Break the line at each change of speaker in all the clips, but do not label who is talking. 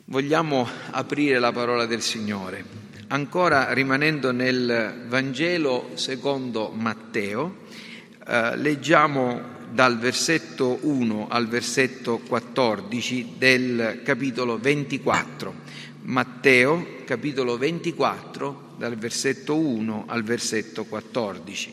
Vogliamo aprire la parola del Signore. Ancora rimanendo nel Vangelo secondo Matteo, leggiamo dal versetto 1 al versetto 14 del capitolo 24. Matteo, capitolo 24, dal versetto 1 al versetto 14.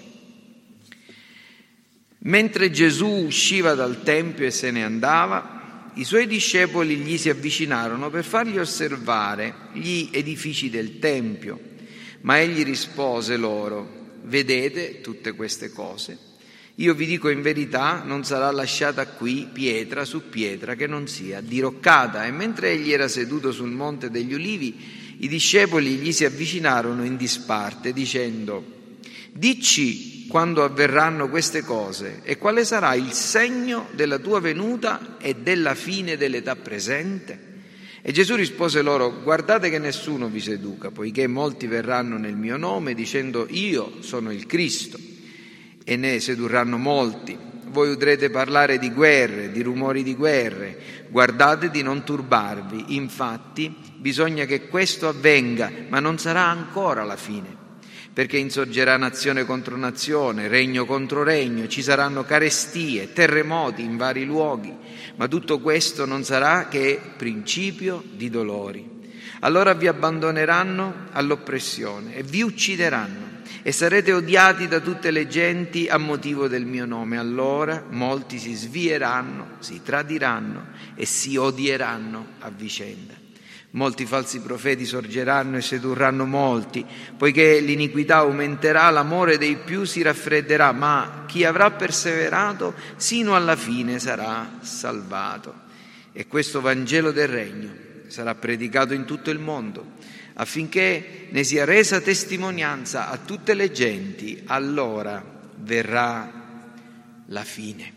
Mentre Gesù usciva dal Tempio e se ne andava, i suoi discepoli gli si avvicinarono per fargli osservare gli edifici del Tempio, ma egli rispose loro: «Vedete tutte queste cose? Io vi dico in verità, non sarà lasciata qui pietra su pietra che non sia diroccata». E mentre egli era seduto sul Monte degli Ulivi, i discepoli gli si avvicinarono in disparte, dicendo: «Dici quando avverranno queste cose e quale sarà il segno della tua venuta e della fine dell'età presente?» E Gesù rispose loro: «Guardate che nessuno vi seduca, poiché molti verranno nel mio nome dicendo: io sono il Cristo, e ne sedurranno molti. Voi udrete parlare di guerre, di rumori di guerre. Guardate di non turbarvi, infatti bisogna che questo avvenga, ma non sarà ancora la fine. Perché insorgerà nazione contro nazione, regno contro regno, ci saranno carestie, terremoti in vari luoghi, ma tutto questo non sarà che principio di dolori. Allora vi abbandoneranno all'oppressione e vi uccideranno e sarete odiati da tutte le genti a motivo del mio nome. Allora molti si svieranno, si tradiranno e si odieranno a vicenda. Molti falsi profeti sorgeranno e sedurranno molti, poiché l'iniquità aumenterà, l'amore dei più si raffredderà, ma chi avrà perseverato sino alla fine sarà salvato. E questo Vangelo del Regno sarà predicato in tutto il mondo, affinché ne sia resa testimonianza a tutte le genti, allora verrà la fine».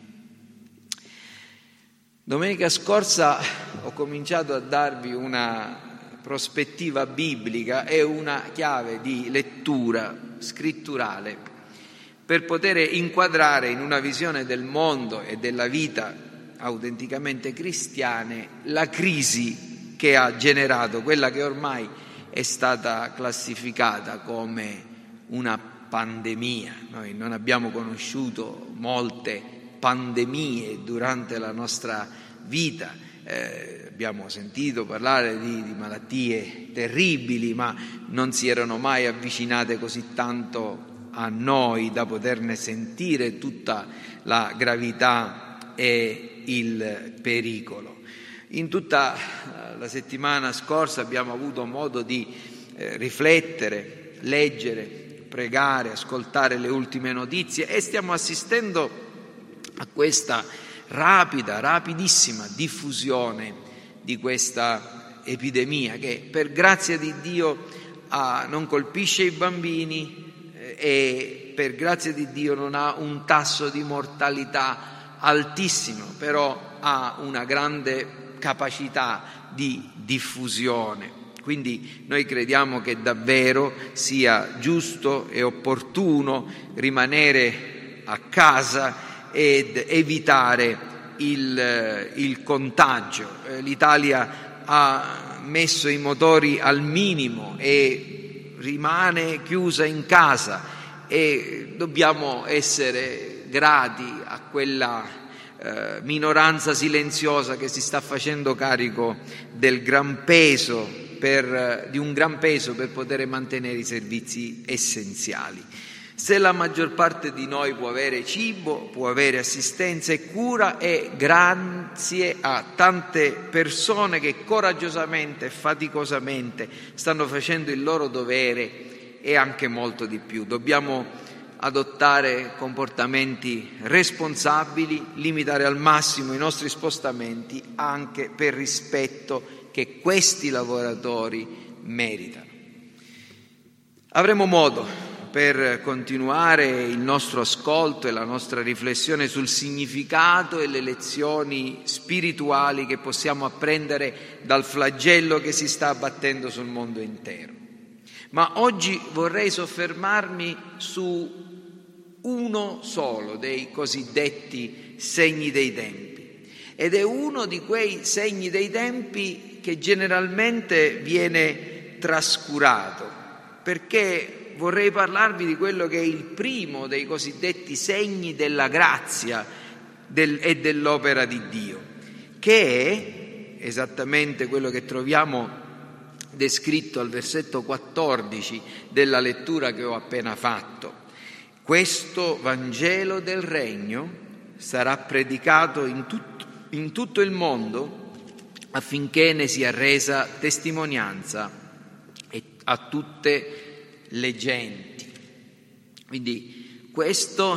Domenica scorsa ho cominciato a darvi una prospettiva biblica e una chiave di lettura scritturale per poter inquadrare in una visione del mondo e della vita autenticamente cristiane la crisi che ha generato quella che ormai è stata classificata come una pandemia. Noi non abbiamo conosciuto molte pandemie durante la nostra vita, abbiamo sentito parlare di malattie terribili, ma non si erano mai avvicinate così tanto a noi da poterne sentire tutta la gravità e il pericolo. In tutta la settimana scorsa abbiamo avuto modo di riflettere, leggere, pregare, ascoltare le ultime notizie e stiamo assistendo a questa rapidissima diffusione di questa epidemia che per grazia di Dio non colpisce i bambini e per grazia di Dio non ha un tasso di mortalità altissimo, però ha una grande capacità di diffusione. Quindi noi crediamo che davvero sia giusto e opportuno rimanere a casa ed evitare il contagio. L'Italia ha messo i motori al minimo e rimane chiusa in casa e dobbiamo essere grati a quella minoranza silenziosa che si sta facendo carico di un gran peso per poter mantenere i servizi essenziali. Se la maggior parte di noi può avere cibo, può avere assistenza e cura, è grazie a tante persone che coraggiosamente e faticosamente stanno facendo il loro dovere e anche molto di più. Dobbiamo adottare comportamenti responsabili, limitare al massimo i nostri spostamenti anche per rispetto che questi lavoratori meritano. Avremo modo per continuare il nostro ascolto e la nostra riflessione sul significato e le lezioni spirituali che possiamo apprendere dal flagello che si sta abbattendo sul mondo intero. Ma oggi vorrei soffermarmi su uno solo dei cosiddetti segni dei tempi, ed è uno di quei segni dei tempi che generalmente viene trascurato, perché vorrei parlarvi di quello che è il primo dei cosiddetti segni della grazia e dell'opera di Dio, che è esattamente quello che troviamo descritto al versetto 14 della lettura che ho appena fatto. Questo Vangelo del Regno sarà predicato in tutto il mondo affinché ne sia resa testimonianza a tutte le genti. Quindi questo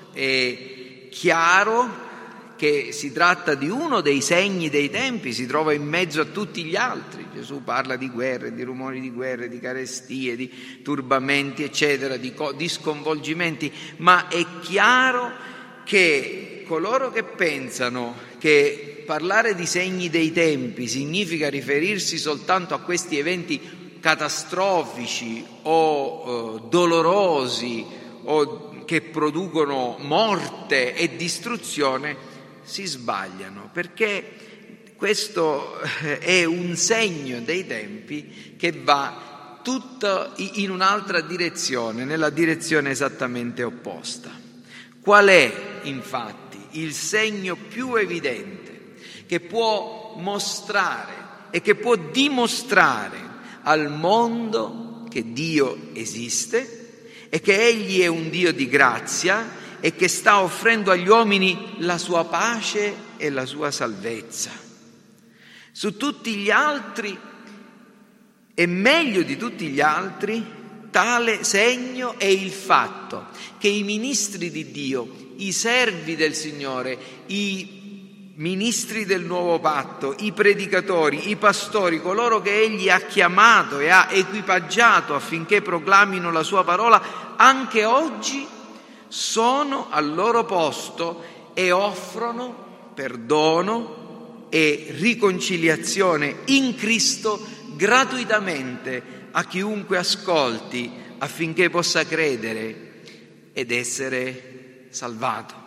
è chiaro che si tratta di uno dei segni dei tempi, si trova in mezzo a tutti gli altri. Gesù parla di guerre, di rumori di guerre, di carestie, di turbamenti, eccetera, di sconvolgimenti, ma è chiaro che coloro che pensano che parlare di segni dei tempi significa riferirsi soltanto a questi eventi catastrofici o dolorosi o che producono morte e distruzione, si sbagliano, perché questo è un segno dei tempi che va tutto in un'altra direzione, nella direzione esattamente opposta. Qual è, infatti, il segno più evidente che può mostrare e che può dimostrare al mondo che Dio esiste e che Egli è un Dio di grazia e che sta offrendo agli uomini la sua pace e la sua salvezza? Su tutti gli altri e meglio di tutti gli altri, tale segno è il fatto che i ministri di Dio, i servi del Signore, i ministri del nuovo patto, i predicatori, i pastori, coloro che Egli ha chiamato e ha equipaggiato affinché proclamino la sua parola, anche oggi sono al loro posto e offrono perdono e riconciliazione in Cristo gratuitamente a chiunque ascolti, affinché possa credere ed essere salvato.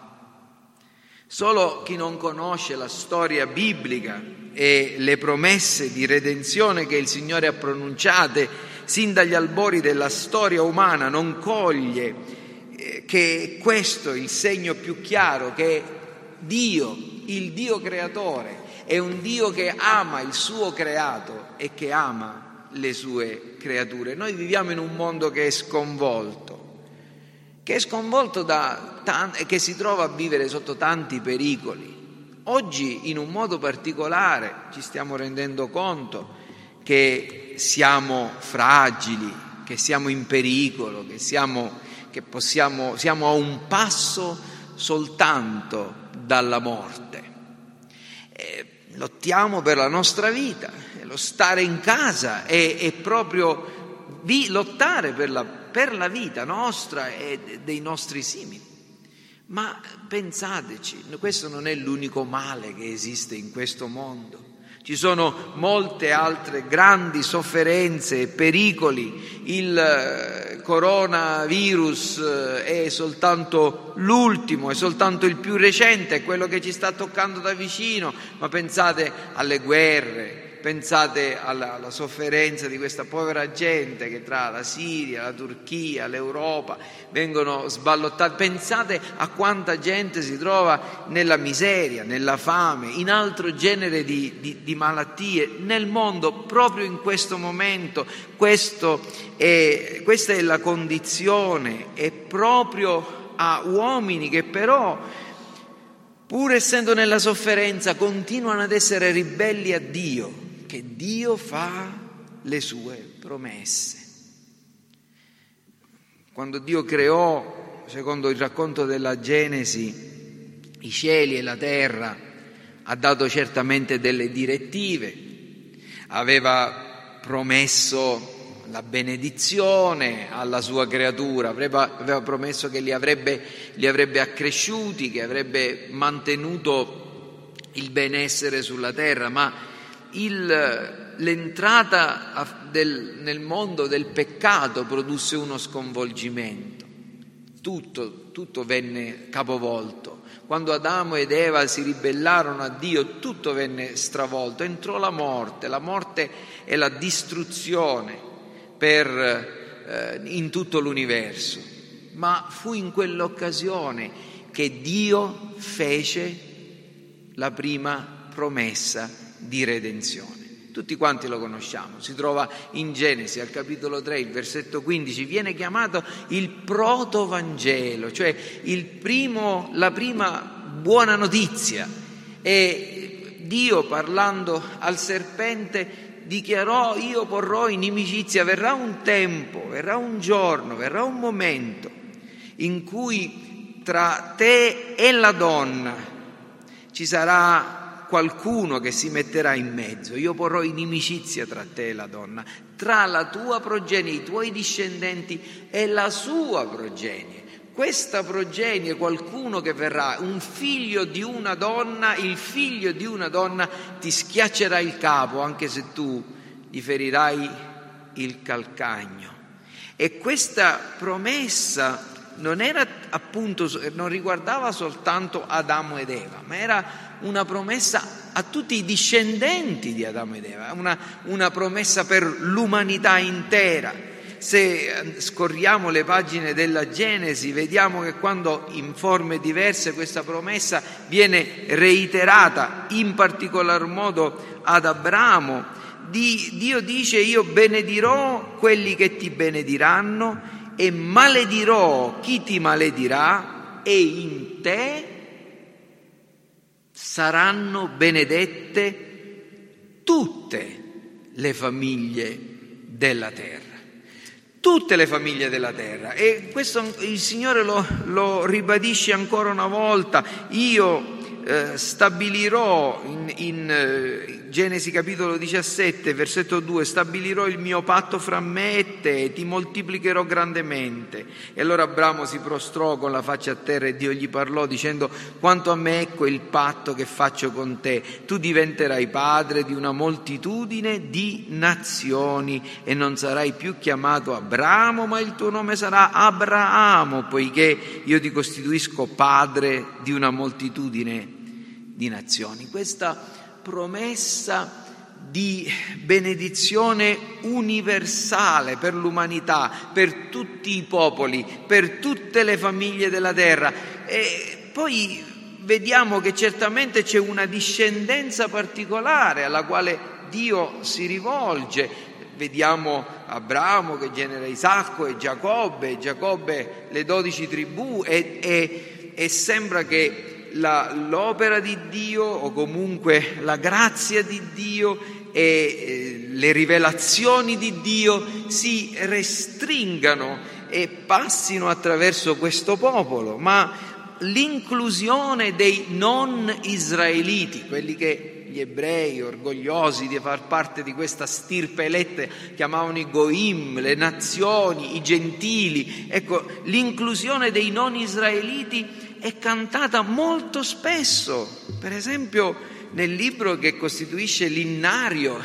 Solo chi non conosce la storia biblica e le promesse di redenzione che il Signore ha pronunciate sin dagli albori della storia umana non coglie che questo è il segno più chiaro, che Dio, il Dio creatore, è un Dio che ama il suo creato e che ama le sue creature. Noi viviamo in un mondo che è sconvolto che si trova a vivere sotto tanti pericoli. Oggi, in un modo particolare, ci stiamo rendendo conto che siamo fragili, che siamo in pericolo, siamo a un passo soltanto dalla morte. Lottiamo per la nostra vita, lo stare in casa è proprio lottare per la vita nostra e dei nostri simili. Ma pensateci, questo non è l'unico male che esiste in questo mondo. Ci sono molte altre grandi sofferenze e pericoli. Il coronavirus è soltanto l'ultimo, è soltanto il più recente, è quello che ci sta toccando da vicino, ma pensate alle guerre, pensate alla sofferenza di questa povera gente che tra la Siria, la Turchia, l'Europa vengono sballottati. Pensate a quanta gente si trova nella miseria, nella fame, in altro genere di malattie nel mondo proprio in questo momento. Questa è la condizione, è proprio a uomini che però, pur essendo nella sofferenza, continuano ad essere ribelli a Dio, che Dio fa le sue promesse. Quando Dio creò, secondo il racconto della Genesi, i cieli e la terra, ha dato certamente delle direttive, aveva promesso la benedizione alla sua creatura, aveva promesso che li avrebbe accresciuti, che avrebbe mantenuto il benessere sulla terra, ma l'entrata nel mondo del peccato produsse uno sconvolgimento. tutto venne capovolto. Quando Adamo ed Eva si ribellarono a Dio, tutto venne stravolto. Entrò la morte e la distruzione in tutto l'universo. Ma fu in quell'occasione che Dio fece la prima promessa di redenzione. Tutti quanti lo conosciamo, si trova in Genesi al capitolo 3, il versetto 15, viene chiamato il protovangelo, cioè la prima buona notizia. E Dio, parlando al serpente, dichiarò: io porrò inimicizia, verrà un tempo, verrà un giorno, verrà un momento in cui tra te e la donna ci sarà qualcuno che si metterà in mezzo. Io porrò inimicizia tra te e la donna, tra la tua progenie, i tuoi discendenti e la sua progenie. Questa progenie, qualcuno che verrà, un figlio di una donna, il figlio di una donna ti schiaccerà il capo, anche se tu gli ferirai il calcagno. E questa promessa non riguardava soltanto Adamo ed Eva, ma era una promessa a tutti i discendenti di Adamo ed Eva, una promessa per l'umanità intera. Se scorriamo le pagine della Genesi, vediamo che quando in forme diverse questa promessa viene reiterata, in particolar modo ad Abramo, Dio dice: io benedirò quelli che ti benediranno e maledirò chi ti maledirà, e in te saranno benedette tutte le famiglie della terra. Tutte le famiglie della terra. E questo il Signore lo ribadisce ancora una volta. Io stabilirò in Genesi capitolo 17 versetto 2: stabilirò il mio patto fra me e te, ti moltiplicherò grandemente. E allora Abramo si prostrò con la faccia a terra e Dio gli parlò dicendo: quanto a me, ecco il patto che faccio con te, tu diventerai padre di una moltitudine di nazioni e non sarai più chiamato Abramo, ma il tuo nome sarà Abramo, poiché io ti costituisco padre di una moltitudine di nazioni. Questa promessa di benedizione universale per l'umanità, per tutti i popoli, per tutte le famiglie della terra. E poi vediamo che certamente c'è una discendenza particolare alla quale Dio si rivolge. Vediamo Abramo che genera Isacco e Giacobbe le 12 tribù e sembra che l'opera di Dio, o comunque la grazia di Dio e le rivelazioni di Dio si restringano e passino attraverso questo popolo, ma l'inclusione dei non israeliti, quelli che gli ebrei, orgogliosi di far parte di questa stirpe eletta, chiamavano i Goim, le nazioni, i gentili. Ecco, l'inclusione dei non israeliti è cantata molto spesso, per esempio nel libro che costituisce l'innario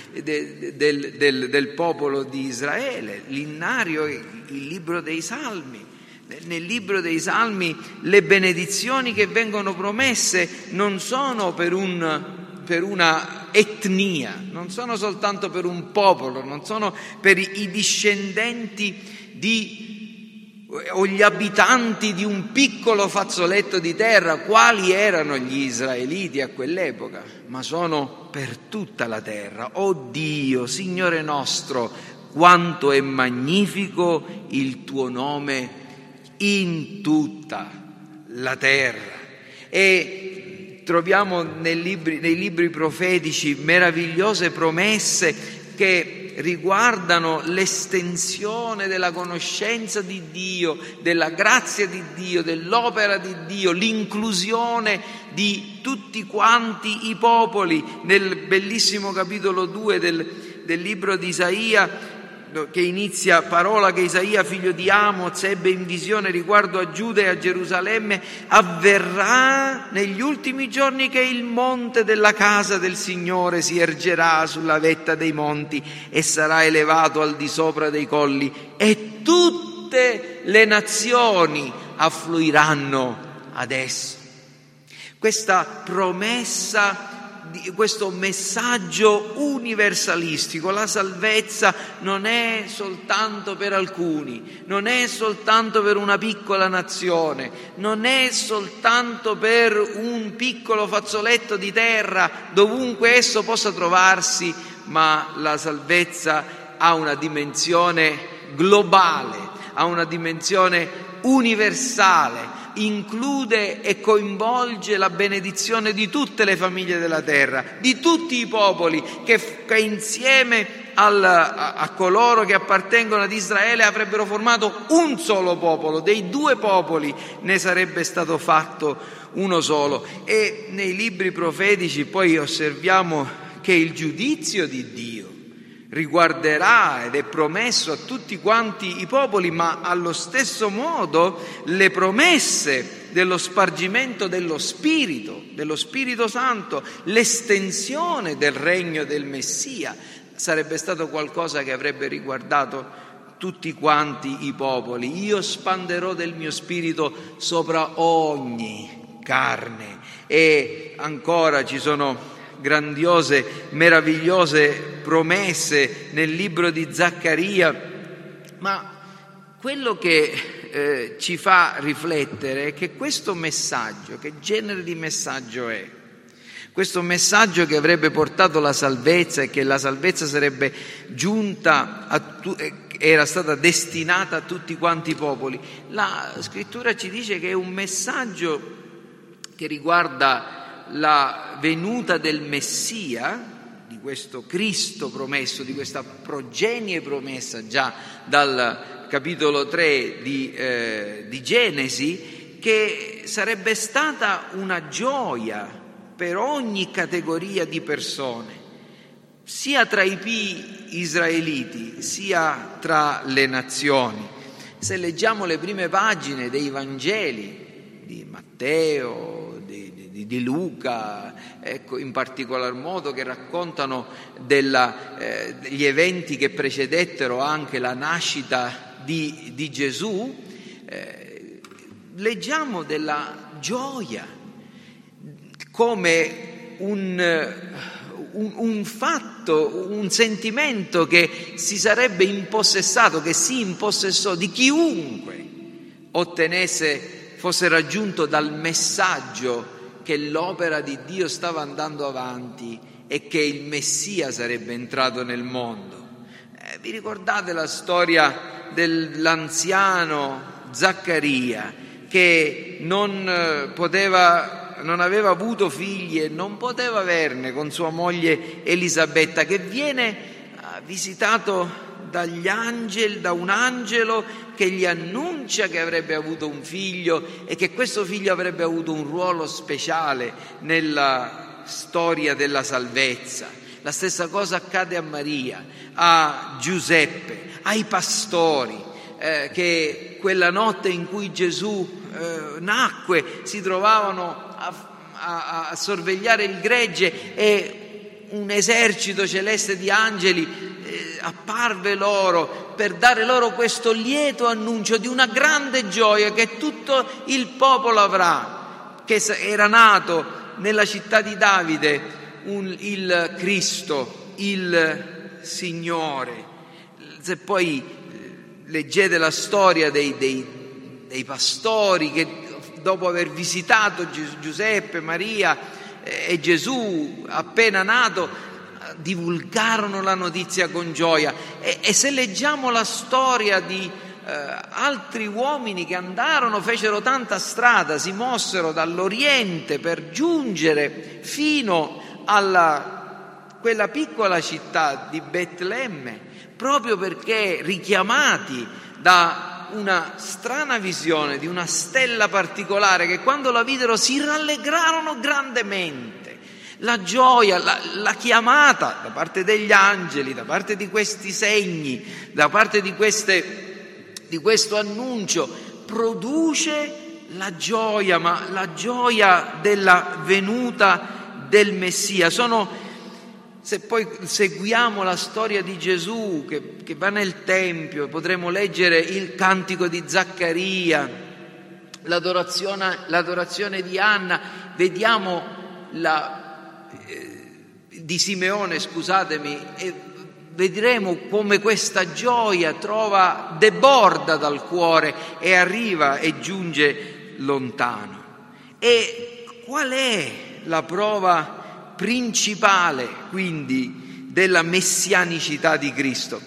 del popolo di Israele, l'innario, il libro dei Salmi. Nel libro dei Salmi le benedizioni che vengono promesse non sono per una etnia, non sono soltanto per un popolo, non sono per i discendenti o gli abitanti di un piccolo fazzoletto di terra, quali erano gli israeliti a quell'epoca, ma sono per tutta la terra. Oh Dio, Signore nostro, quanto è magnifico il tuo nome in tutta la terra. E troviamo nei libri profetici meravigliose promesse che riguardano l'estensione della conoscenza di Dio, della grazia di Dio, dell'opera di Dio, l'inclusione di tutti quanti i popoli. Nel bellissimo capitolo 2 del libro di Isaia, che inizia: parola che Isaia figlio di Amoz ebbe in visione riguardo a Giuda e a Gerusalemme, avverrà negli ultimi giorni che il monte della casa del Signore si ergerà sulla vetta dei monti e sarà elevato al di sopra dei colli, e tutti tutte le nazioni affluiranno ad esso. Questa promessa, questo messaggio universalistico, la salvezza non è soltanto per alcuni, non è soltanto per una piccola nazione, non è soltanto per un piccolo fazzoletto di terra dovunque esso possa trovarsi, ma la salvezza ha una dimensione globale, ha una dimensione universale, include e coinvolge la benedizione di tutte le famiglie della terra, di tutti i popoli che insieme a coloro che appartengono ad Israele avrebbero formato un solo popolo. Dei due popoli ne sarebbe stato fatto uno solo. E nei libri profetici poi osserviamo che il giudizio di Dio riguarderà ed è promesso a tutti quanti i popoli, ma allo stesso modo le promesse dello spargimento dello Spirito Santo, l'estensione del regno del Messia sarebbe stato qualcosa che avrebbe riguardato tutti quanti i popoli. Io spanderò del mio spirito sopra ogni carne. E ancora ci sono grandiose, meravigliose promesse nel libro di Zaccaria, ma quello che ci fa riflettere è che questo messaggio, che genere di messaggio è? Questo messaggio che avrebbe portato la salvezza e che la salvezza sarebbe giunta era stata destinata a tutti quanti i popoli. La Scrittura ci dice che è un messaggio che riguarda la venuta del Messia, di questo Cristo promesso, di questa progenie promessa già dal capitolo 3 di Genesi, che sarebbe stata una gioia per ogni categoria di persone, sia tra i israeliti, sia tra le nazioni. Se leggiamo le prime pagine dei Vangeli di Matteo, di Luca, ecco, in particolar modo, che raccontano degli eventi che precedettero anche la nascita di Gesù, leggiamo della gioia come un fatto, un sentimento che si sarebbe impossessato, che si impossessò di chiunque fosse raggiunto dal messaggio che l'opera di Dio stava andando avanti e che il Messia sarebbe entrato nel mondo. Vi ricordate la storia dell'anziano Zaccaria che non aveva avuto figli e non poteva averne con sua moglie Elisabetta, che viene visitato da un angelo che gli annuncia che avrebbe avuto un figlio e che questo figlio avrebbe avuto un ruolo speciale nella storia della salvezza. La stessa cosa accade a Maria, a Giuseppe, ai pastori che quella notte in cui Gesù nacque si trovavano a sorvegliare il gregge e un esercito celeste di angeli apparve loro per dare loro questo lieto annuncio di una grande gioia che tutto il popolo avrà, che era nato nella città di Davide il Cristo, il Signore. Se poi leggete la storia dei pastori che dopo aver visitato Giuseppe, Maria e Gesù appena nato divulgarono la notizia con gioia, e se leggiamo la storia di altri uomini che fecero tanta strada, si mossero dall'Oriente per giungere fino quella piccola città di Betlemme, proprio perché richiamati da una strana visione di una stella particolare, che quando la videro si rallegrarono grandemente. La gioia, la chiamata da parte degli angeli, da parte di questi segni, da parte di questo annuncio produce la gioia, ma la gioia della venuta del Messia. Sono Se poi seguiamo la storia di Gesù che va nel Tempio, potremo leggere il cantico di Zaccaria, l'adorazione di Anna, vediamo di Simeone, scusatemi, e vedremo come questa gioia deborda dal cuore e arriva e giunge lontano. E qual è la prova principale, quindi, della messianicità di Cristo?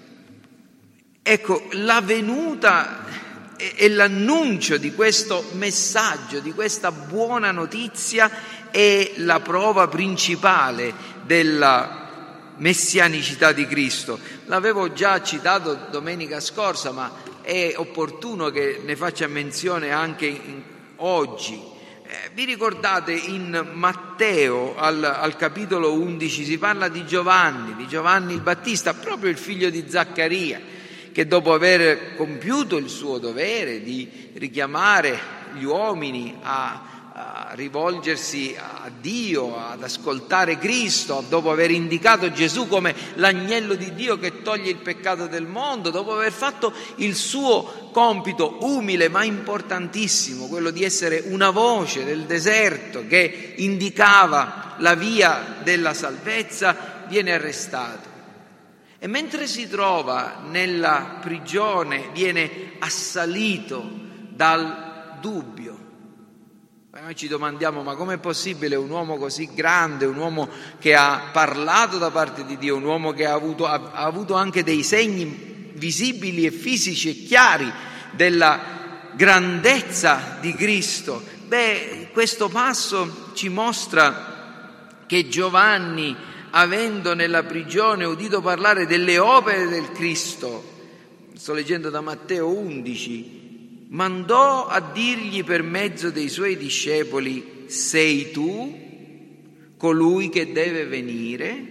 Ecco, la venuta e l'annuncio di questo messaggio, di questa buona notizia, è la prova principale della messianicità di Cristo. L'avevo già citato domenica scorsa, ma è opportuno che ne faccia menzione anche oggi. Vi ricordate in Matteo al capitolo 11 si parla di Giovanni il Battista, proprio il figlio di Zaccaria, che dopo aver compiuto il suo dovere di richiamare gli uomini a rivolgersi a Dio, ad ascoltare Cristo, dopo aver indicato Gesù come l'agnello di Dio che toglie il peccato del mondo, dopo aver fatto il suo compito umile ma importantissimo, quello di essere una voce del deserto che indicava la via della salvezza, viene arrestato. E mentre si trova nella prigione viene assalito dal dubbio. Noi ci domandiamo: ma com'è possibile un uomo così grande, un uomo che ha parlato da parte di Dio, un uomo che ha avuto anche dei segni visibili e fisici e chiari della grandezza di Cristo? Questo passo ci mostra che Giovanni, avendo nella prigione udito parlare delle opere del Cristo, sto leggendo da Matteo 11, mandò a dirgli per mezzo dei suoi discepoli: sei tu colui che deve venire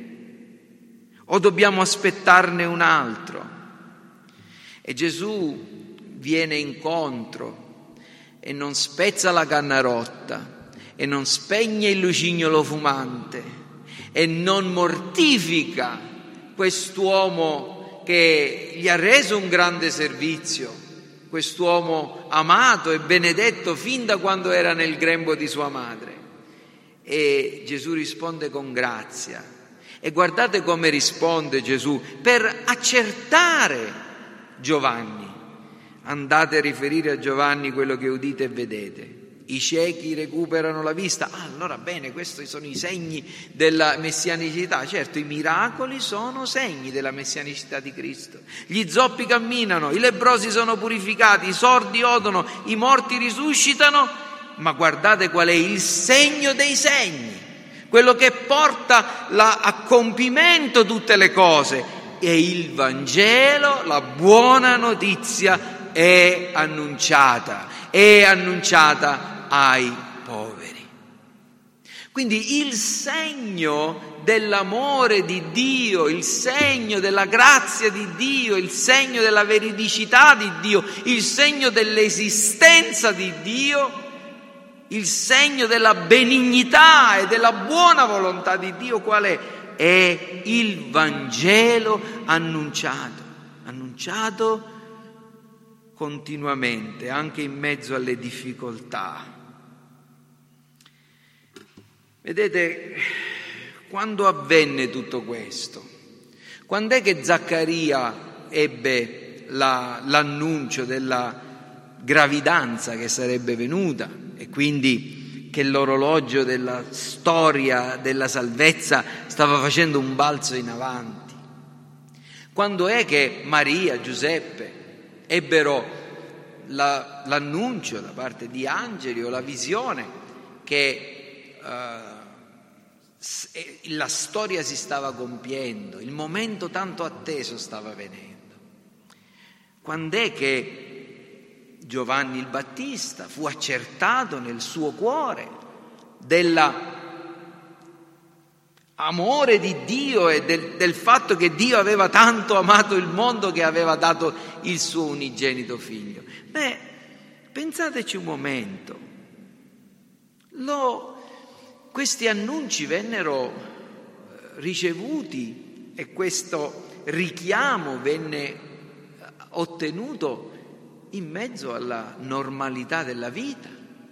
o dobbiamo aspettarne un altro? E Gesù viene incontro e non spezza la canna rotta e non spegne il lucignolo fumante e non mortifica quest'uomo che gli ha reso un grande servizio, quest'uomo amato e benedetto fin da quando era nel grembo di sua madre. E Gesù risponde con grazia. E guardate come risponde Gesù per accertare Giovanni. Andate a riferire a Giovanni quello che udite e vedete. I ciechi recuperano la vista. Allora bene, questi sono i segni della messianicità. Certo, i miracoli sono segni della messianicità di Cristo. Gli zoppi camminano, i lebbrosi sono purificati, i sordi odono, i morti risuscitano. Ma guardate qual è il segno dei segni, quello che porta a compimento tutte le cose. E il Vangelo, la buona notizia, è annunciata ai poveri. Quindi il segno dell'amore di Dio, il segno della grazia di Dio, il segno della veridicità di Dio, il segno dell'esistenza di Dio, il segno della benignità e della buona volontà di Dio qual è? È il Vangelo annunciato continuamente, anche in mezzo alle difficoltà. Vedete, quando avvenne tutto questo? Quando è che Zaccaria ebbe l'annuncio della gravidanza che sarebbe venuta e quindi che l'orologio della storia della salvezza stava facendo un balzo in avanti? Quando è che Maria, Giuseppe ebbero l'annuncio da parte di angeli o la visione che la storia si stava compiendo, il momento tanto atteso stava venendo? Quando è che Giovanni il Battista fu accertato nel suo cuore dell'amore di Dio e del fatto che Dio aveva tanto amato il mondo che aveva dato il suo unigenito figlio? Pensateci un momento. Questi annunci vennero ricevuti, e questo richiamo venne ottenuto in mezzo alla normalità della vita.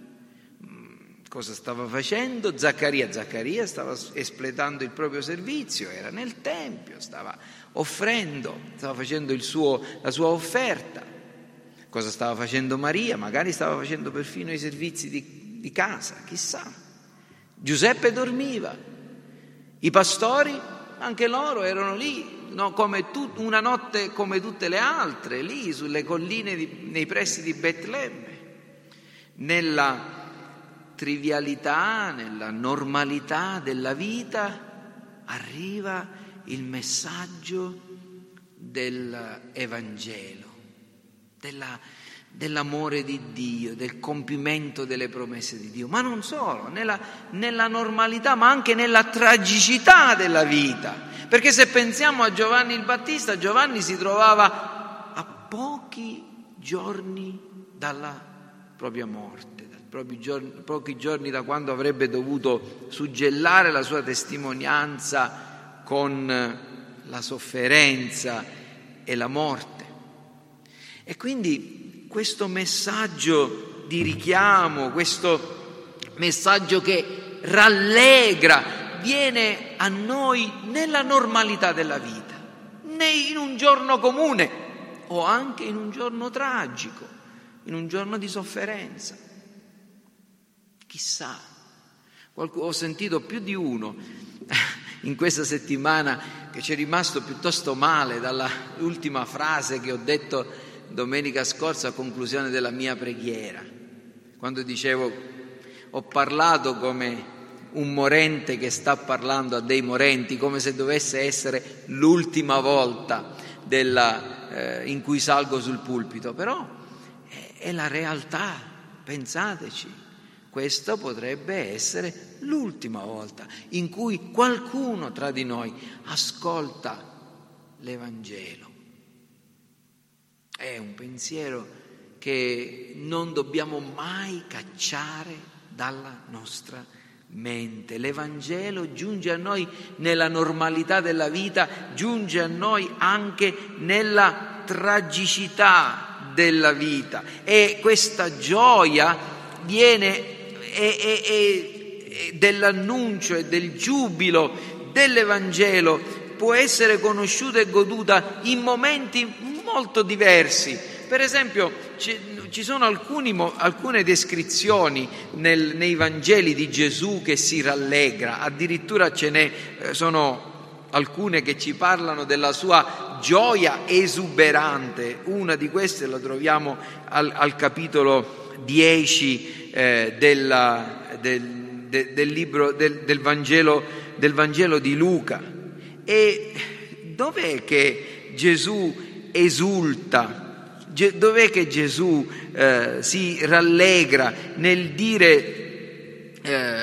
Cosa stava facendo Zaccaria? Zaccaria stava espletando il proprio servizio, era nel Tempio, stava offrendo, stava facendo la sua offerta. Cosa stava facendo Maria? Magari stava facendo perfino i servizi di casa, chissà. Giuseppe dormiva, i pastori, anche loro erano lì, no, una notte come tutte le altre, lì sulle colline nei pressi di Betlemme, nella trivialità, nella normalità della vita, arriva il messaggio dell'Evangelo, dell'amore di Dio, del compimento delle promesse di Dio, ma non solo, nella normalità, ma anche nella tragicità della vita. Perché se pensiamo a Giovanni il Battista, Giovanni si trovava a pochi giorni dalla propria morte, pochi giorni da quando avrebbe dovuto suggellare la sua testimonianza con la sofferenza e la morte. E quindi questo messaggio di richiamo, questo messaggio che rallegra, viene a noi nella normalità della vita, né in un giorno comune o anche in un giorno tragico, in un giorno di sofferenza. Chissà, ho sentito più di uno in questa settimana che ci è rimasto piuttosto male dall'ultima frase che ho detto domenica scorsa a conclusione della mia preghiera, quando dicevo: ho parlato come un morente che sta parlando a dei morenti, come se dovesse essere l'ultima volta in cui salgo sul pulpito, però è la realtà, pensateci. Questa potrebbe essere l'ultima volta in cui qualcuno tra di noi ascolta l'Evangelo. È un pensiero che non dobbiamo mai cacciare dalla nostra mente. L'Evangelo giunge a noi nella normalità della vita, giunge a noi anche nella tragicità della vita, e questa gioia viene dell'annuncio e del giubilo dell'Evangelo può essere conosciuta e goduta in momenti molto diversi. Per esempio, ci sono alcune descrizioni nei Vangeli di Gesù che si rallegra, addirittura sono alcune che ci parlano della sua gioia esuberante. Una di queste la troviamo al capitolo 10 del libro del Vangelo di Luca. E dov'è che Gesù esulta? Dov'è che Gesù si rallegra nel dire,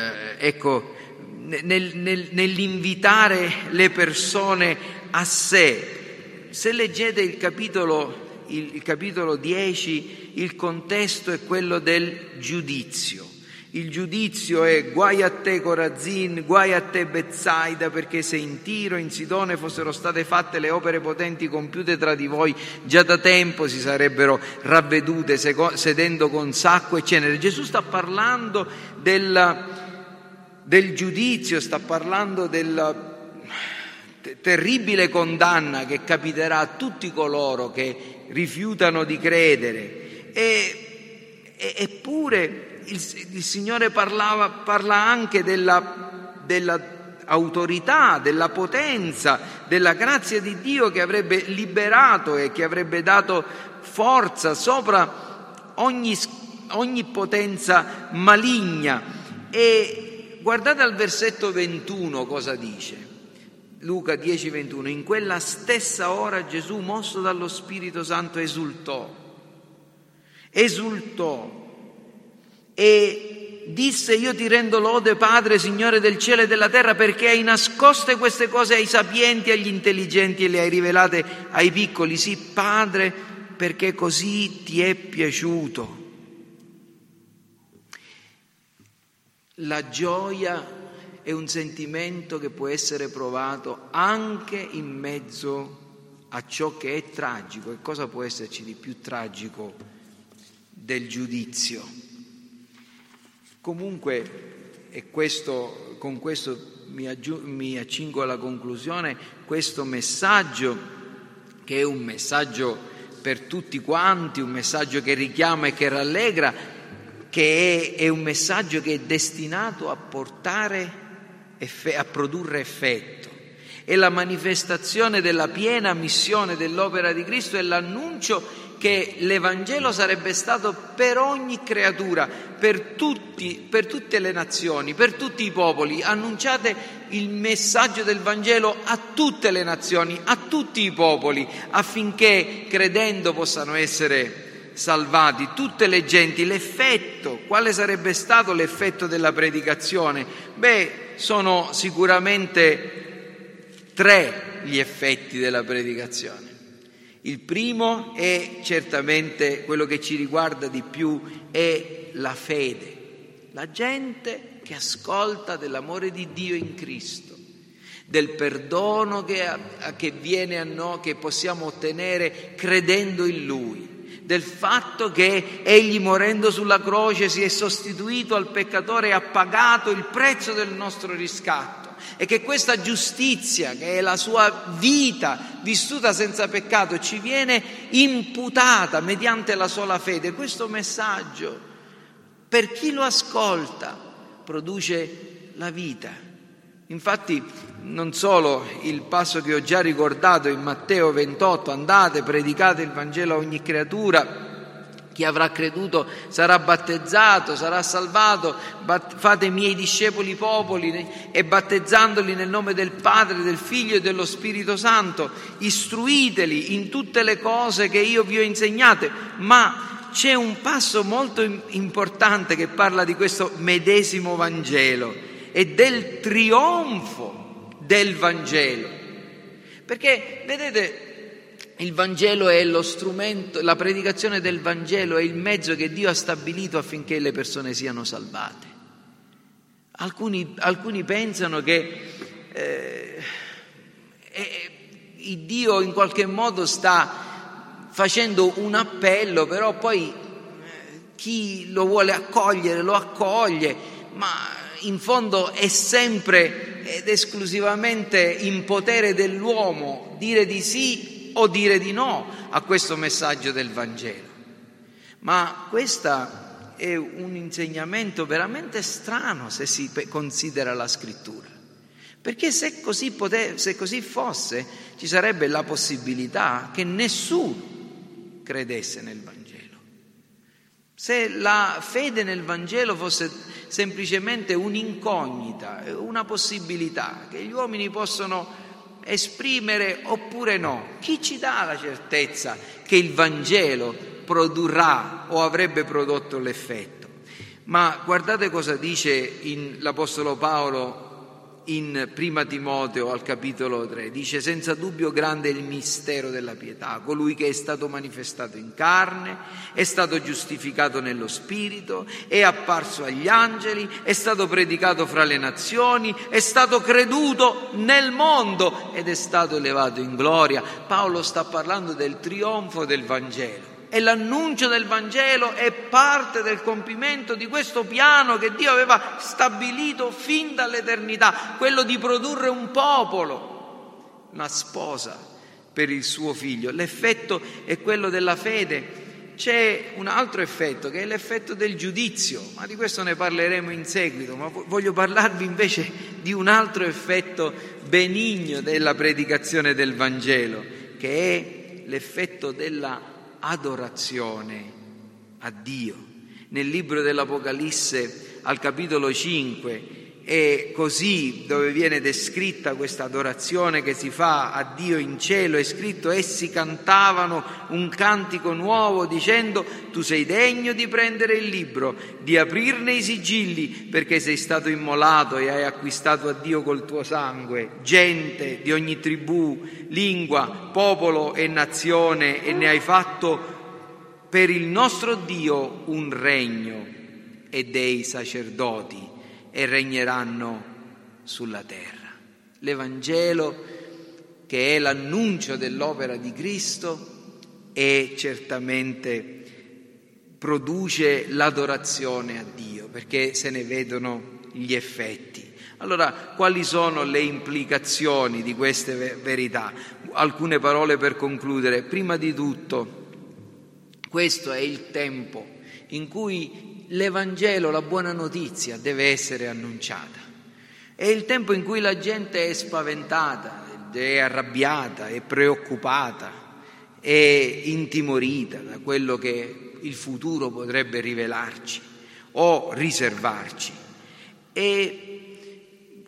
nell'invitare le persone a sé? Se leggete il capitolo 10, il contesto è quello del giudizio. Il giudizio è: guai a te Corazin, guai a te Betsaida, perché se in Tiro e in Sidone fossero state fatte le opere potenti compiute tra di voi, già da tempo si sarebbero ravvedute sedendo con sacco e cenere. Gesù sta parlando del giudizio, sta parlando della terribile condanna che capiterà a tutti coloro che rifiutano di credere. Eppure il Signore parla anche della autorità, della potenza, della grazia di Dio che avrebbe liberato e che avrebbe dato forza sopra ogni potenza maligna. E guardate al versetto 21 cosa dice. Luca 10:21: in quella stessa ora Gesù, mosso dallo Spirito Santo, esultò e disse: io ti rendo lode, Padre, Signore del cielo e della terra, perché hai nascoste queste cose ai sapienti e agli intelligenti e le hai rivelate ai piccoli. Sì, Padre, perché così ti è piaciuto. La gioia è un sentimento che può essere provato anche in mezzo a ciò che è tragico. E cosa può esserci di più tragico del giudizio? Comunque, con questo mi accingo alla conclusione, questo messaggio, che è un messaggio per tutti quanti, un messaggio che richiama e che rallegra, che è un messaggio che è destinato a portare a produrre effetto. È la manifestazione della piena missione dell'opera di Cristo, è l'annuncio che l'Evangelo sarebbe stato per ogni creatura, per tutte le nazioni, per tutti i popoli. Annunciate il messaggio del Vangelo a tutte le nazioni, a tutti i popoli, affinché credendo possano essere salvati tutte le genti. L'effetto, quale sarebbe stato l'effetto della predicazione? Sono sicuramente 3 gli effetti della predicazione. Il primo è certamente quello che ci riguarda di più, è la fede. La gente che ascolta dell'amore di Dio in Cristo, del perdono che viene a noi, che possiamo ottenere credendo in Lui, del fatto che Egli, morendo sulla croce, si è sostituito al peccatore e ha pagato il prezzo del nostro riscatto, e che questa giustizia, che è la sua vita vissuta senza peccato, ci viene imputata mediante la sola fede. Questo messaggio, per chi lo ascolta, produce la vita. Infatti, non solo il passo che ho già ricordato in Matteo 28, andate, predicate il Vangelo a ogni creatura, chi avrà creduto sarà battezzato, sarà salvato, fate miei discepoli popoli, e battezzandoli nel nome del Padre, del Figlio e dello Spirito Santo, istruiteli in tutte le cose che io vi ho insegnate. Ma c'è un passo molto importante che parla di questo medesimo Vangelo e del trionfo del Vangelo, perché vedete, il Vangelo è lo strumento, la predicazione del Vangelo è il mezzo che Dio ha stabilito affinché le persone siano salvate. Alcuni pensano che Dio in qualche modo sta facendo un appello, però poi chi lo vuole accogliere lo accoglie, ma in fondo è sempre ed esclusivamente in potere dell'uomo dire di sì o dire di no a questo messaggio del Vangelo. Ma questo è un insegnamento veramente strano se si considera la Scrittura, perché se così fosse, ci sarebbe la possibilità che nessuno credesse nel Vangelo. Se la fede nel Vangelo fosse semplicemente un'incognita, una possibilità che gli uomini possono esprimere oppure no, chi ci dà la certezza che il Vangelo produrrà o avrebbe prodotto l'effetto? Ma guardate cosa dice l'Apostolo Paolo in Prima Timoteo al capitolo 3, dice: senza dubbio grande è il mistero della pietà, colui che è stato manifestato in carne, è stato giustificato nello spirito, è apparso agli angeli, è stato predicato fra le nazioni, è stato creduto nel mondo ed è stato elevato in gloria. Paolo sta parlando del trionfo del Vangelo. E l'annuncio del Vangelo è parte del compimento di questo piano che Dio aveva stabilito fin dall'eternità, quello di produrre un popolo, una sposa per il suo figlio. L'effetto è quello della fede. C'è un altro effetto, che è l'effetto del giudizio, ma di questo ne parleremo in seguito. Ma voglio parlarvi invece di un altro effetto benigno della predicazione del Vangelo, che è l'effetto della adorazione a Dio. Nel libro dell'Apocalisse al capitolo 5 è così dove viene descritta questa adorazione che si fa a Dio in cielo. È scritto: essi cantavano un cantico nuovo dicendo: tu sei degno di prendere il libro, di aprirne i sigilli, perché sei stato immolato e hai acquistato a Dio col tuo sangue gente di ogni tribù, lingua, popolo e nazione, e ne hai fatto per il nostro Dio un regno e dei sacerdoti, e regneranno sulla terra. L'Evangelo, che è l'annuncio dell'opera di Cristo, e certamente produce l'adorazione a Dio, perché se ne vedono gli effetti. Allora, quali sono le implicazioni di queste verità? Alcune parole per concludere. Prima di tutto, questo è il tempo in cui l'Evangelo, la buona notizia, deve essere annunciata. È il tempo in cui la gente è spaventata, è arrabbiata, è preoccupata, è intimorita da quello che il futuro potrebbe rivelarci o riservarci. E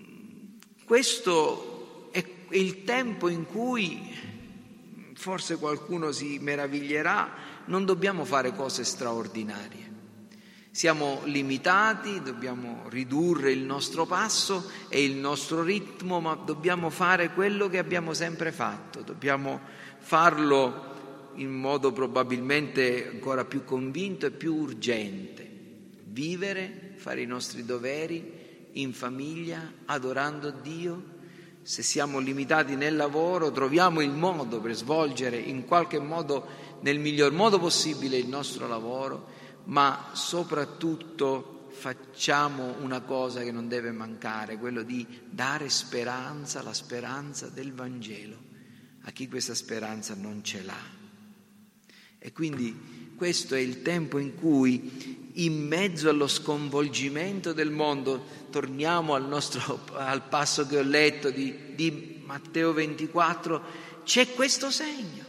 questo è il tempo in cui, forse qualcuno si meraviglierà, non dobbiamo fare cose straordinarie. Siamo limitati, dobbiamo ridurre il nostro passo e il nostro ritmo, ma dobbiamo fare quello che abbiamo sempre fatto. Dobbiamo farlo in modo probabilmente ancora più convinto e più urgente. Vivere, fare i nostri doveri in famiglia, adorando Dio. Se siamo limitati nel lavoro, troviamo il modo per svolgere in qualche modo, nel miglior modo possibile, il nostro lavoro, ma soprattutto facciamo una cosa che non deve mancare, quello di dare speranza, la speranza del Vangelo, a chi questa speranza non ce l'ha. E quindi questo è il tempo in cui, in mezzo allo sconvolgimento del mondo, torniamo al passo che ho letto di Matteo 24, c'è questo segno,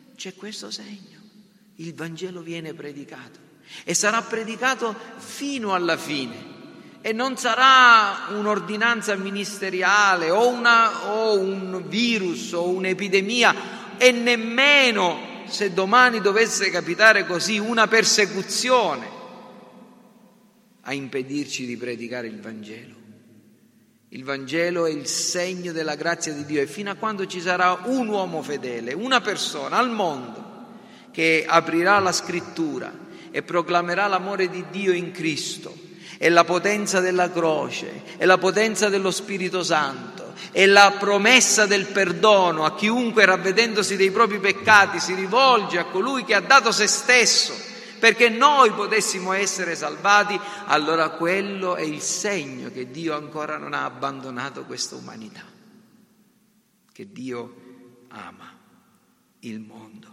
il Vangelo viene predicato e sarà predicato fino alla fine, e non sarà un'ordinanza ministeriale o un virus o un'epidemia, e nemmeno, se domani dovesse capitare così, una persecuzione a impedirci di predicare il Vangelo. Il Vangelo è il segno della grazia di Dio, e fino a quando ci sarà un uomo fedele, una persona al mondo che aprirà la Scrittura e proclamerà l'amore di Dio in Cristo, e la potenza della croce, e la potenza dello Spirito Santo, e la promessa del perdono a chiunque, ravvedendosi dei propri peccati, si rivolge a colui che ha dato se stesso perché noi potessimo essere salvati, allora quello è il segno che Dio ancora non ha abbandonato questa umanità, che Dio ama il mondo.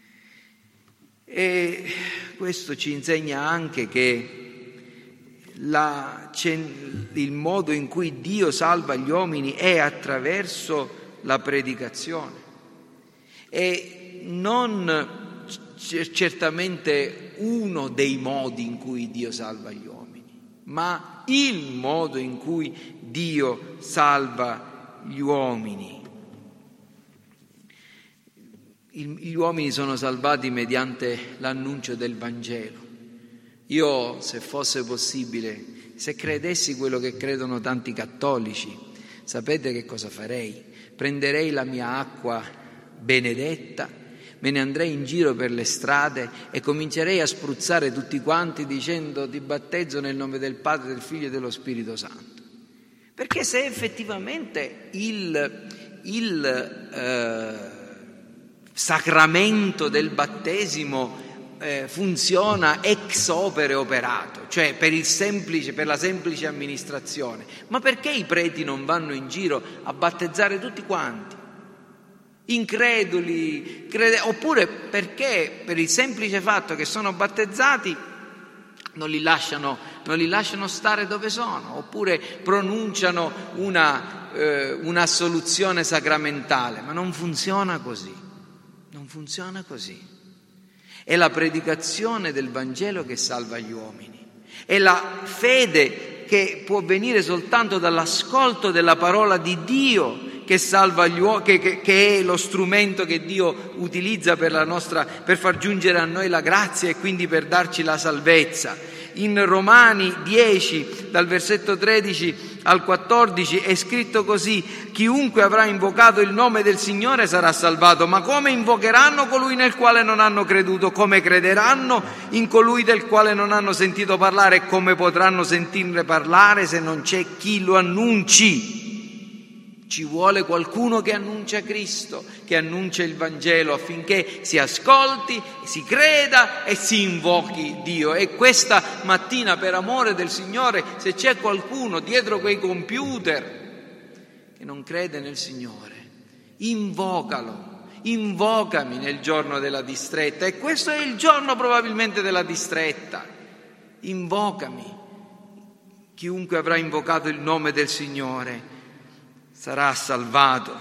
E questo ci insegna anche che il modo in cui Dio salva gli uomini è attraverso la predicazione, e non certamente uno dei modi in cui Dio salva gli uomini, ma il modo in cui Dio salva gli uomini. Gli uomini sono salvati mediante l'annuncio del Vangelo. Io, se fosse possibile, se credessi quello che credono tanti cattolici, sapete che cosa farei? Prenderei la mia acqua benedetta, me ne andrei in giro per le strade e comincerei a spruzzare tutti quanti dicendo: ti battezzo nel nome del Padre, del Figlio e dello Spirito Santo. Perché se effettivamente il sacramento del battesimo funziona ex opere operato, cioè per la semplice amministrazione, ma perché i preti non vanno in giro a battezzare tutti quanti? Increduli, oppure perché per il semplice fatto che sono battezzati non li lasciano stare dove sono, oppure pronunciano un'assoluzione sacramentale? Ma non funziona così. È la predicazione del Vangelo che salva gli uomini, è la fede che può venire soltanto dall'ascolto della parola di Dio che salva gli uomini, che è lo strumento che Dio utilizza per far giungere a noi la grazia e quindi per darci la salvezza. In Romani 10, dal versetto 13 al 14, è scritto così: chiunque avrà invocato il nome del Signore sarà salvato. Ma come invocheranno colui nel quale non hanno creduto? Come crederanno in colui del quale non hanno sentito parlare? E come potranno sentirne parlare se non c'è chi lo annunci? Ci vuole qualcuno che annuncia Cristo, che annuncia il Vangelo, affinché si ascolti, si creda e si invochi Dio. E questa mattina, per amore del Signore, se c'è qualcuno dietro quei computer che non crede nel Signore, invocalo, invocami nel giorno della distretta. E questo è il giorno probabilmente della distretta. Invocami. Chiunque avrà invocato il nome del Signore sarà salvato.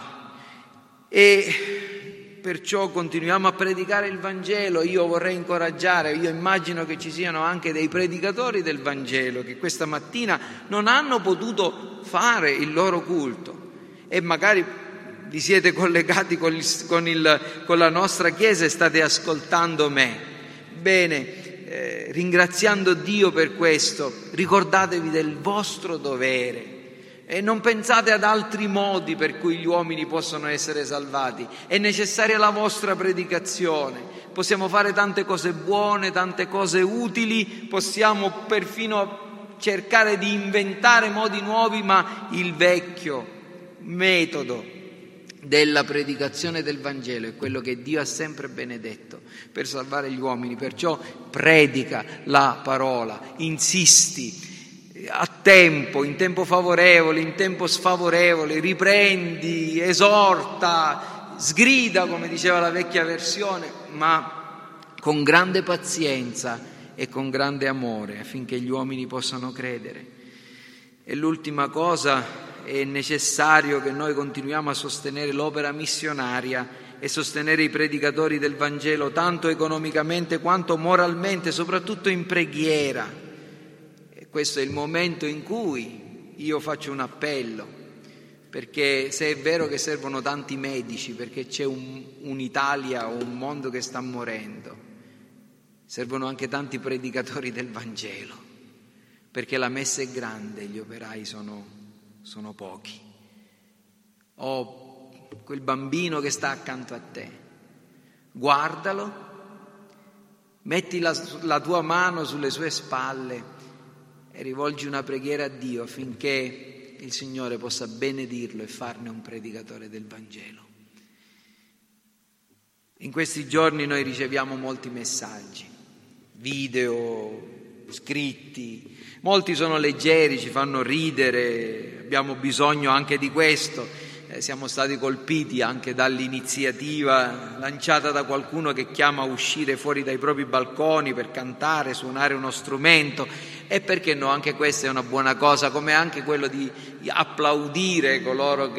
E perciò continuiamo a predicare il Vangelo. Io vorrei incoraggiare, io immagino che ci siano anche dei predicatori del Vangelo che questa mattina non hanno potuto fare il loro culto e magari vi siete collegati con la nostra Chiesa e state ascoltando me. Bene, ringraziando Dio per questo, ricordatevi del vostro dovere. E non pensate ad altri modi per cui gli uomini possono essere salvati. È necessaria la vostra predicazione. Possiamo fare tante cose buone, tante cose utili, possiamo perfino cercare di inventare modi nuovi, ma il vecchio metodo della predicazione del Vangelo è quello che Dio ha sempre benedetto per salvare gli uomini. Perciò predica la parola, insisti a tempo, in tempo favorevole, in tempo sfavorevole, riprendi, esorta, sgrida, come diceva la vecchia versione, ma con grande pazienza e con grande amore, affinché gli uomini possano credere. E l'ultima cosa, è necessario che noi continuiamo a sostenere l'opera missionaria e sostenere i predicatori del Vangelo, tanto economicamente quanto moralmente, soprattutto in preghiera. Questo è il momento in cui io faccio un appello, perché se è vero che servono tanti medici, perché c'è un'Italia o un mondo che sta morendo, servono anche tanti predicatori del Vangelo, perché la messa è grande e gli operai sono pochi. O quel bambino che sta accanto a te, guardalo, metti la tua mano sulle sue spalle e rivolgi una preghiera a Dio affinché il Signore possa benedirlo e farne un predicatore del Vangelo. In questi giorni noi riceviamo molti messaggi, video, scritti, molti sono leggeri, ci fanno ridere, abbiamo bisogno anche di questo. Siamo stati colpiti anche dall'iniziativa lanciata da qualcuno che chiama a uscire fuori dai propri balconi per cantare, suonare uno strumento. E perché no, anche questa è una buona cosa, come anche quello di applaudire coloro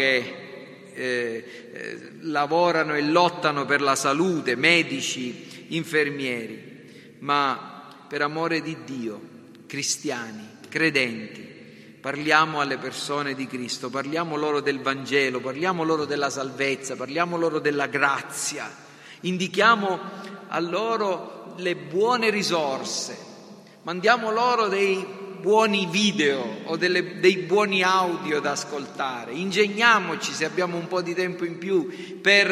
che lavorano e lottano per la salute, medici, infermieri. Ma per amore di Dio, cristiani, credenti, parliamo alle persone di Cristo, parliamo loro del Vangelo, parliamo loro della salvezza, parliamo loro della grazia, indichiamo a loro le buone risorse, mandiamo loro dei buoni video o dei buoni audio da ascoltare, ingegniamoci, se abbiamo un po' di tempo in più, per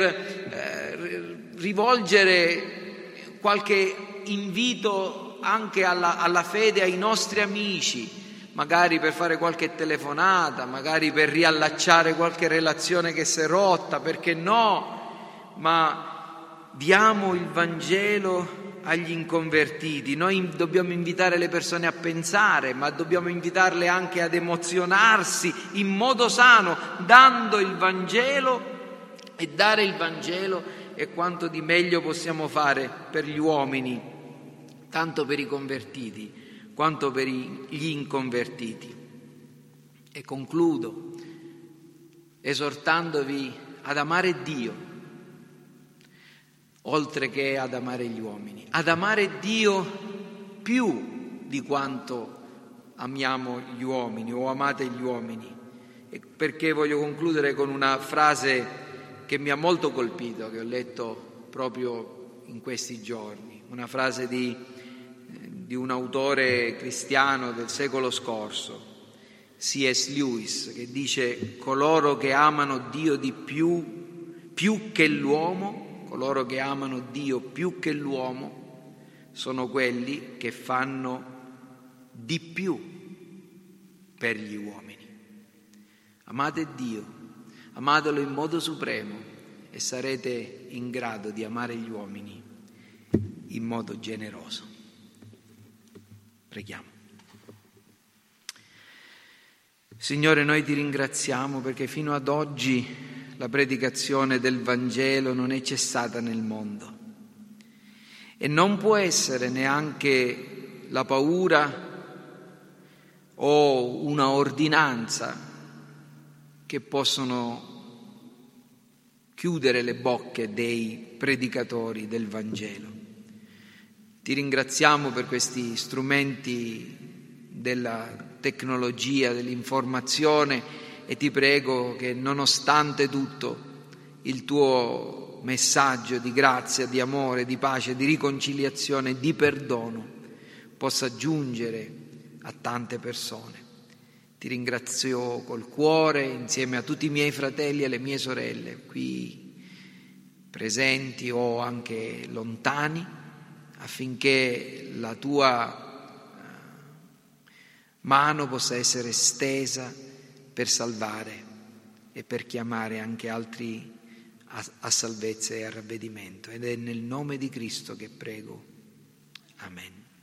rivolgere qualche invito anche alla fede ai nostri amici, magari per fare qualche telefonata, magari per riallacciare qualche relazione che si è rotta, perché no? Ma diamo il Vangelo agli inconvertiti. Noi dobbiamo invitare le persone a pensare, ma dobbiamo invitarle anche ad emozionarsi in modo sano, dando il Vangelo, e dare il Vangelo è quanto di meglio possiamo fare per gli uomini, tanto per i convertiti quanto per gli inconvertiti. E concludo esortandovi ad amare Dio, oltre che ad amare gli uomini, ad amare Dio più di quanto amiamo gli uomini o amate gli uomini. E perché voglio concludere con una frase che mi ha molto colpito, che ho letto proprio in questi giorni, una frase di di un autore cristiano del secolo scorso, C.S. Lewis, che dice: coloro che amano Dio di più che l'uomo, coloro che amano Dio più che l'uomo, sono quelli che fanno di più per gli uomini. Amate Dio, amatelo in modo supremo e sarete in grado di amare gli uomini in modo generoso. Preghiamo. Signore, noi ti ringraziamo perché fino ad oggi la predicazione del Vangelo non è cessata nel mondo e non può essere neanche la paura o una ordinanza che possono chiudere le bocche dei predicatori del Vangelo. Ti ringraziamo per questi strumenti della tecnologia, dell'informazione, e ti prego che nonostante tutto il tuo messaggio di grazia, di amore, di pace, di riconciliazione, di perdono possa giungere a tante persone. Ti ringrazio col cuore insieme a tutti i miei fratelli e le mie sorelle qui presenti o anche lontani, affinché la tua mano possa essere stesa per salvare e per chiamare anche altri a salvezza e a ravvedimento. Ed è nel nome di Cristo che prego. Amen.